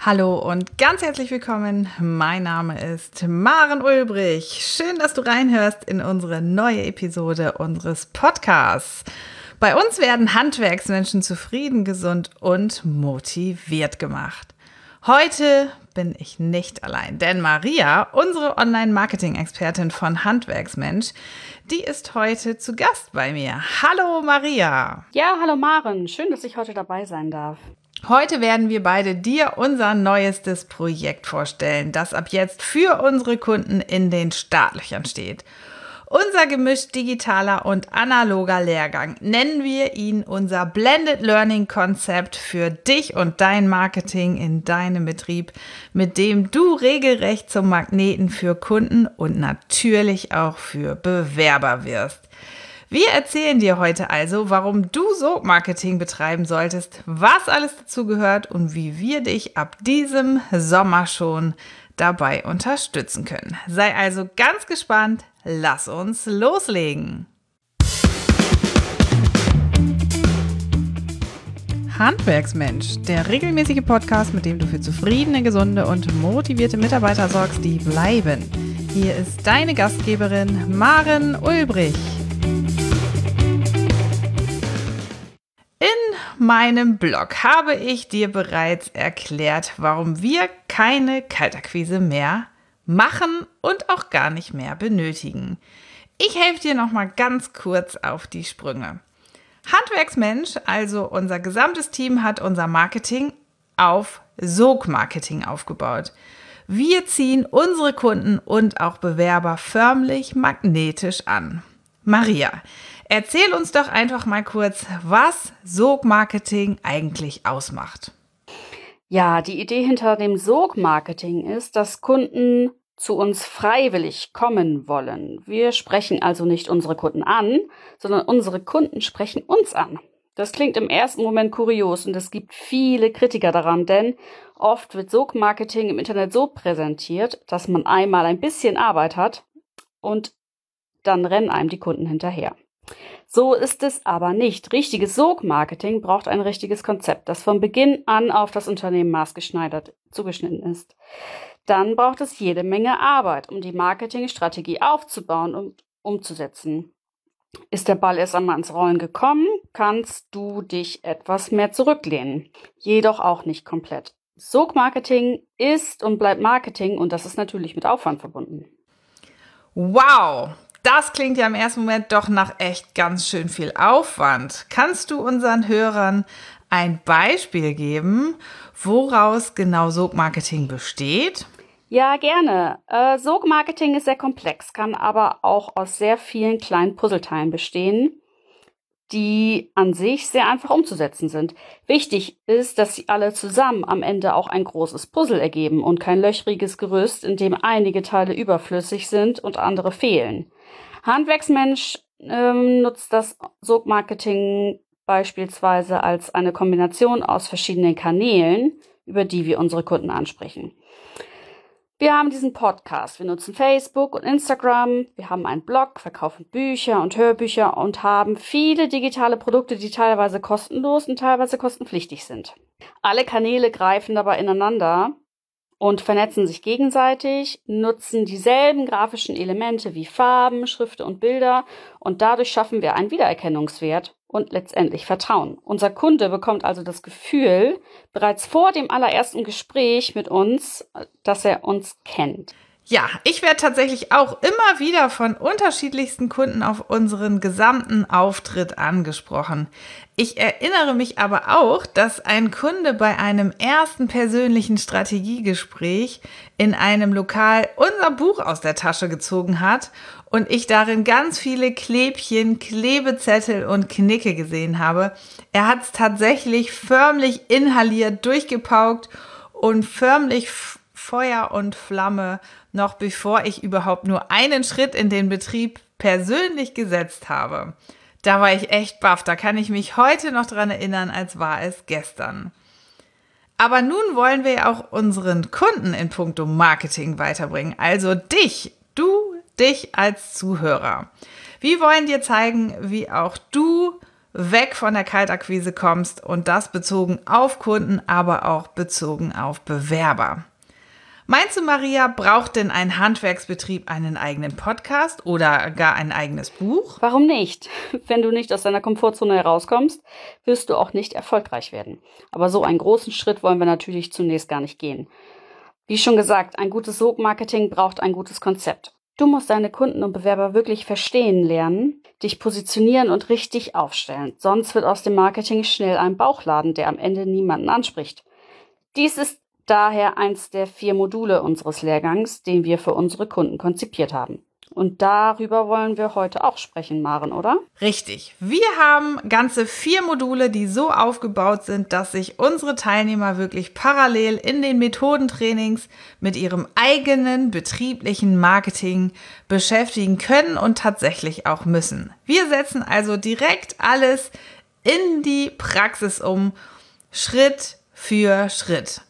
Hallo und ganz herzlich willkommen. Mein Name ist Maren Ulbrich. Schön, dass du reinhörst in unsere neue Episode unseres Podcasts. Bei uns werden Handwerksmenschen zufrieden, gesund und motiviert gemacht. Heute bin ich nicht allein, denn Maria, unsere Online-Marketing-Expertin von Handwerksmensch, die ist heute zu Gast bei mir. Hallo Maria. Ja, hallo Maren. Schön, dass ich heute dabei sein darf. Heute werden wir beide dir unser neuestes Projekt vorstellen, das ab jetzt für unsere Kunden in den Startlöchern steht. Unser gemischt digitaler und analoger Lehrgang, nennen wir ihn unser Blended Learning Konzept für dich und dein Marketing in deinem Betrieb, mit dem du regelrecht zum Magneten für Kunden und natürlich auch für Bewerber wirst. Wir erzählen dir heute also, warum du Sogmarketing betreiben solltest, was alles dazu gehört und wie wir dich ab diesem Sommer schon dabei unterstützen können. Sei also ganz gespannt, lass uns loslegen. Handwerksmensch, der regelmäßige Podcast, mit dem du für zufriedene, gesunde und motivierte Mitarbeiter sorgst, die bleiben. Hier ist deine Gastgeberin Maren Ulbrich. In meinem Blog habe ich dir bereits erklärt, warum wir keine Kaltakquise mehr machen und auch gar nicht mehr benötigen. Ich helfe dir nochmal ganz kurz auf die Sprünge. Handwerksmensch, also unser gesamtes Team, hat unser Marketing auf Sogmarketing aufgebaut. Wir ziehen unsere Kunden und auch Bewerber förmlich magnetisch an. Maria, erzähl uns doch einfach mal kurz, was Sogmarketing eigentlich ausmacht. Ja, die Idee hinter dem Sogmarketing ist, dass Kunden zu uns freiwillig kommen wollen. Wir sprechen also nicht unsere Kunden an, sondern unsere Kunden sprechen uns an. Das klingt im ersten Moment kurios und es gibt viele Kritiker daran, denn oft wird Sogmarketing im Internet so präsentiert, dass man einmal ein bisschen Arbeit hat und dann rennen einem die Kunden hinterher. So ist es aber nicht. Richtiges Sogmarketing braucht ein richtiges Konzept, das von Beginn an auf das Unternehmen maßgeschneidert zugeschnitten ist. Dann braucht es jede Menge Arbeit, um die Marketingstrategie aufzubauen und umzusetzen. Ist der Ball erst einmal ins Rollen gekommen, kannst du dich etwas mehr zurücklehnen. Jedoch auch nicht komplett. Sogmarketing ist und bleibt Marketing und das ist natürlich mit Aufwand verbunden. Wow! Das klingt ja im ersten Moment doch nach echt ganz schön viel Aufwand. Kannst du unseren Hörern ein Beispiel geben, woraus genau Sogmarketing besteht? Ja, gerne. Sogmarketing ist sehr komplex, kann aber auch aus sehr vielen kleinen Puzzleteilen bestehen, die an sich sehr einfach umzusetzen sind. Wichtig ist, dass sie alle zusammen am Ende auch ein großes Puzzle ergeben und kein löchriges Gerüst, in dem einige Teile überflüssig sind und andere fehlen. Handwerksmensch nutzt das Sogmarketing beispielsweise als eine Kombination aus verschiedenen Kanälen, über die wir unsere Kunden ansprechen. Wir haben diesen Podcast, wir nutzen Facebook und Instagram, wir haben einen Blog, verkaufen Bücher und Hörbücher und haben viele digitale Produkte, die teilweise kostenlos und teilweise kostenpflichtig sind. Alle Kanäle greifen dabei ineinander und vernetzen sich gegenseitig, nutzen dieselben grafischen Elemente wie Farben, Schriften und Bilder und dadurch schaffen wir einen Wiedererkennungswert und letztendlich Vertrauen. Unser Kunde bekommt also das Gefühl, bereits vor dem allerersten Gespräch mit uns, dass er uns kennt. Ja, ich werde tatsächlich auch immer wieder von unterschiedlichsten Kunden auf unseren gesamten Auftritt angesprochen. Ich erinnere mich aber auch, dass ein Kunde bei einem ersten persönlichen Strategiegespräch in einem Lokal unser Buch aus der Tasche gezogen hat und ich darin ganz viele Klebchen, Klebezettel und Knicke gesehen habe. Er hat es tatsächlich förmlich inhaliert, durchgepaukt und förmlich Feuer und Flamme, noch bevor ich überhaupt nur einen Schritt in den Betrieb persönlich gesetzt habe. Da war ich echt baff, da kann ich mich heute noch dran erinnern, als war es gestern. Aber nun wollen wir ja auch unseren Kunden in puncto Marketing weiterbringen, also dich als Zuhörer. Wir wollen dir zeigen, wie auch du weg von der Kaltakquise kommst und das bezogen auf Kunden, aber auch bezogen auf Bewerber. Meinst du, Maria, braucht denn ein Handwerksbetrieb einen eigenen Podcast oder gar ein eigenes Buch? Warum nicht? Wenn du nicht aus deiner Komfortzone herauskommst, wirst du auch nicht erfolgreich werden. Aber so einen großen Schritt wollen wir natürlich zunächst gar nicht gehen. Wie schon gesagt, ein gutes Sogmarketing braucht ein gutes Konzept. Du musst deine Kunden und Bewerber wirklich verstehen lernen, dich positionieren und richtig aufstellen. Sonst wird aus dem Marketing schnell ein Bauchladen, der am Ende niemanden anspricht. Dies ist daher eins der 4 Module unseres Lehrgangs, den wir für unsere Kunden konzipiert haben. Und darüber wollen wir heute auch sprechen, Maren, oder? Richtig. Wir haben ganze 4 Module, die so aufgebaut sind, dass sich unsere Teilnehmer wirklich parallel in den Methodentrainings mit ihrem eigenen betrieblichen Marketing beschäftigen können und tatsächlich auch müssen. Wir setzen also direkt alles in die Praxis um, Schritt für Schritt.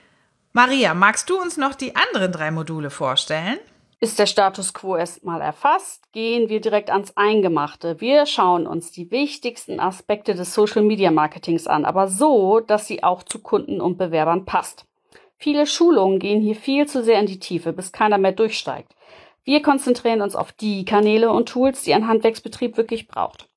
Maria, magst du uns noch die anderen 3 Module vorstellen? Ist der Status quo erstmal erfasst, gehen wir direkt ans Eingemachte. Wir schauen uns die wichtigsten Aspekte des Social Media Marketings an, aber so, dass sie auch zu Kunden und Bewerbern passt. Viele Schulungen gehen hier viel zu sehr in die Tiefe, bis keiner mehr durchsteigt. Wir konzentrieren uns auf die Kanäle und Tools, die ein Handwerksbetrieb wirklich braucht.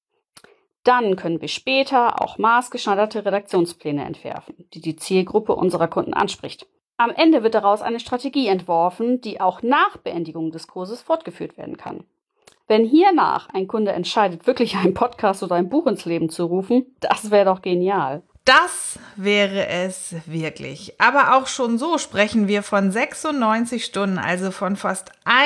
Dann können wir später auch maßgeschneiderte Redaktionspläne entwerfen, die die Zielgruppe unserer Kunden anspricht. Am Ende wird daraus eine Strategie entworfen, die auch nach Beendigung des Kurses fortgeführt werden kann. Wenn hiernach ein Kunde entscheidet, wirklich einen Podcast oder ein Buch ins Leben zu rufen, das wäre doch genial. Das wäre es wirklich. Aber auch schon so sprechen wir von 96 Stunden, also von fast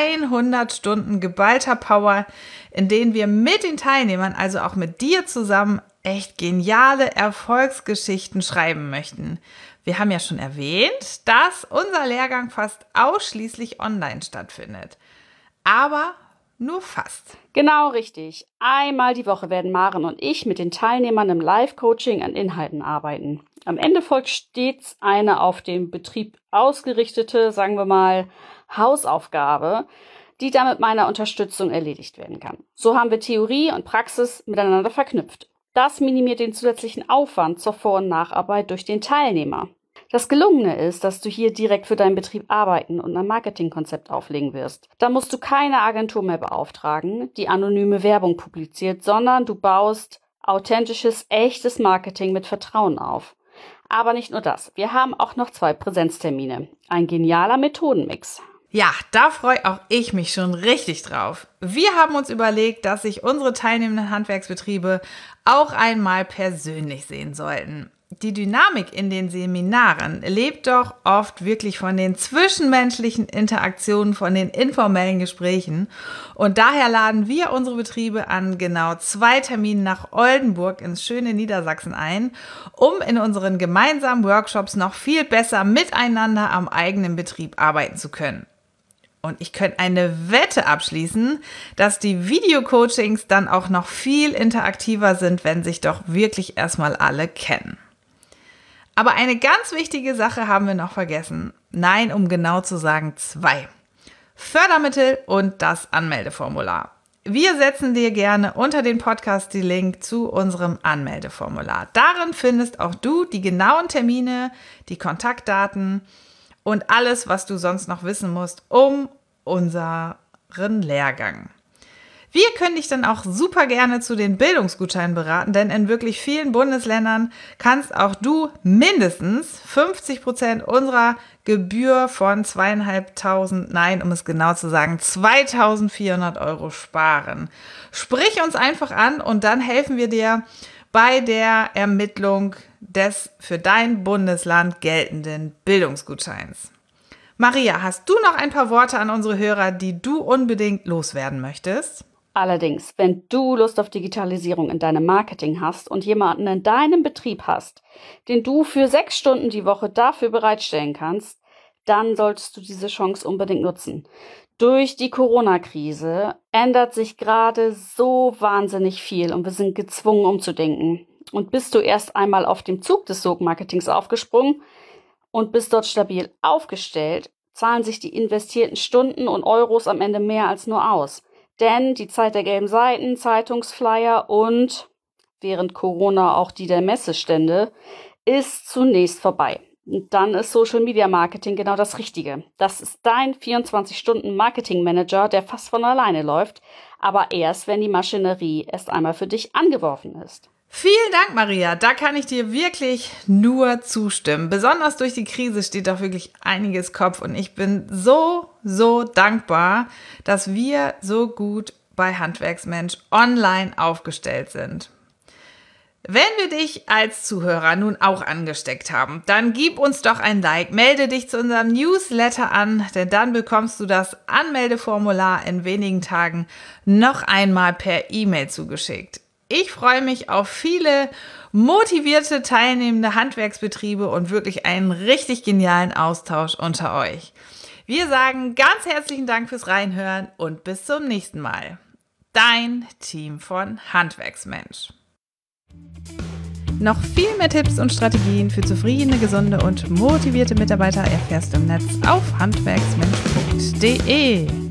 100 Stunden geballter Power, in denen wir mit den Teilnehmern, also auch mit dir zusammen, echt geniale Erfolgsgeschichten schreiben möchten. Wir haben ja schon erwähnt, dass unser Lehrgang fast ausschließlich online stattfindet. Aber nur fast. Genau richtig. Einmal die Woche werden Maren und ich mit den Teilnehmern im Live-Coaching an Inhalten arbeiten. Am Ende folgt stets eine auf den Betrieb ausgerichtete, sagen wir mal, Hausaufgabe, die dann mit meiner Unterstützung erledigt werden kann. So haben wir Theorie und Praxis miteinander verknüpft. Das minimiert den zusätzlichen Aufwand zur Vor- und Nacharbeit durch den Teilnehmer. Das Gelungene ist, dass du hier direkt für deinen Betrieb arbeiten und ein Marketingkonzept auflegen wirst. Da musst du keine Agentur mehr beauftragen, die anonyme Werbung publiziert, sondern du baust authentisches, echtes Marketing mit Vertrauen auf. Aber nicht nur das, wir haben auch noch 2 Präsenztermine. Ein genialer Methodenmix. Ja, da freue auch ich mich schon richtig drauf. Wir haben uns überlegt, dass sich unsere teilnehmenden Handwerksbetriebe auch einmal persönlich sehen sollten. Die Dynamik in den Seminaren lebt doch oft wirklich von den zwischenmenschlichen Interaktionen, von den informellen Gesprächen. Und daher laden wir unsere Betriebe an genau 2 Terminen nach Oldenburg ins schöne Niedersachsen ein, um in unseren gemeinsamen Workshops noch viel besser miteinander am eigenen Betrieb arbeiten zu können. Und ich könnte eine Wette abschließen, dass die Videocoachings dann auch noch viel interaktiver sind, wenn sich doch wirklich erstmal alle kennen. Aber eine ganz wichtige Sache haben wir noch vergessen. Nein, um genau zu sagen 2. Fördermittel und das Anmeldeformular. Wir setzen dir gerne unter den Podcast den Link zu unserem Anmeldeformular. Darin findest auch du die genauen Termine, die Kontaktdaten und alles, was du sonst noch wissen musst, um unseren Lehrgang. Wir können dich dann auch super gerne zu den Bildungsgutscheinen beraten, denn in wirklich vielen Bundesländern kannst auch du mindestens 50% unserer Gebühr von 2.500, nein, um es genau zu sagen, 2.400 € sparen. Sprich uns einfach an und dann helfen wir dir bei der Ermittlung des für dein Bundesland geltenden Bildungsgutscheins. Maria, hast du noch ein paar Worte an unsere Hörer, die du unbedingt loswerden möchtest? Allerdings, wenn du Lust auf Digitalisierung in deinem Marketing hast und jemanden in deinem Betrieb hast, den du für 6 Stunden die Woche dafür bereitstellen kannst, dann solltest du diese Chance unbedingt nutzen. Durch die Corona-Krise ändert sich gerade so wahnsinnig viel und wir sind gezwungen umzudenken. Und bist du erst einmal auf dem Zug des Sog-Marketings aufgesprungen und bist dort stabil aufgestellt, zahlen sich die investierten Stunden und Euros am Ende mehr als nur aus. Denn die Zeit der gelben Seiten, Zeitungsflyer und während Corona auch die der Messestände, ist zunächst vorbei. Und dann ist Social Media Marketing genau das Richtige. Das ist dein 24-Stunden-Marketing-Manager, der fast von alleine läuft, aber erst, wenn die Maschinerie erst einmal für dich angeworfen ist. Vielen Dank, Maria. Da kann ich dir wirklich nur zustimmen. Besonders durch die Krise steht doch wirklich einiges Kopf und ich bin so dankbar, dass wir so gut bei Handwerksmensch online aufgestellt sind. Wenn wir dich als Zuhörer nun auch angesteckt haben, dann gib uns doch ein Like, melde dich zu unserem Newsletter an, denn dann bekommst du das Anmeldeformular in wenigen Tagen noch einmal per E-Mail zugeschickt. Ich freue mich auf viele motivierte, teilnehmende Handwerksbetriebe und wirklich einen richtig genialen Austausch unter euch. Wir sagen ganz herzlichen Dank fürs Reinhören und bis zum nächsten Mal. Dein Team von Handwerksmensch. Noch viel mehr Tipps und Strategien für zufriedene, gesunde und motivierte Mitarbeiter erfährst du im Netz auf handwerksmensch.de.